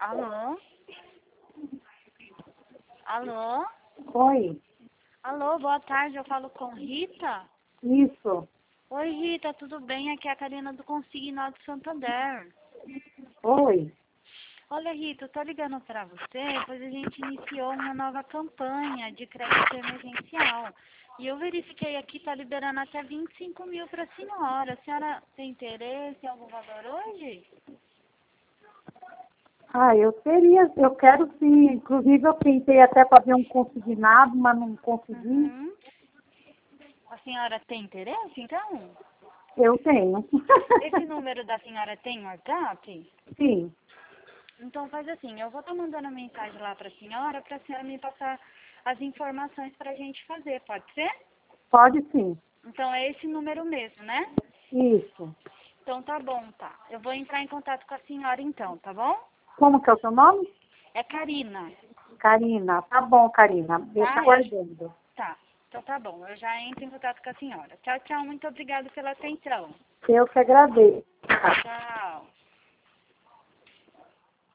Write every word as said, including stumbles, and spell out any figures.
Alô? Alô? Oi, Alô, boa tarde, eu falo com Rita? isso. Oi, Rita, tudo bem? Aqui é a Karina do Consignado Santander. Oi. Olha, Rita, eu tô ligando pra você, pois a gente iniciou uma nova campanha de crédito emergencial. E eu verifiquei aqui, tá liberando até vinte e cinco mil pra senhora. A senhora tem interesse em algum valor hoje? Ah, eu teria, eu quero sim. Inclusive eu tentei até fazer um consignado, mas não consegui. Uhum. A senhora tem interesse, então? Eu tenho. Esse número da senhora tem WhatsApp? Sim, Então faz assim, eu vou estar mandando mensagem lá para a senhora, para a senhora me passar as informações para a gente fazer, pode ser? pode sim. Então é esse número mesmo, né? Isso. Então tá bom, tá. Eu vou entrar em contato com a senhora então, tá bom? Como que é o seu nome? É Karina, Karina. Tá bom, Karina. Deixa tá? Eu- aguardando. Tá, então tá bom, eu já entro em contato com a senhora. Tchau, tchau, muito obrigada pela atenção. Eu que agradeço. Tchau.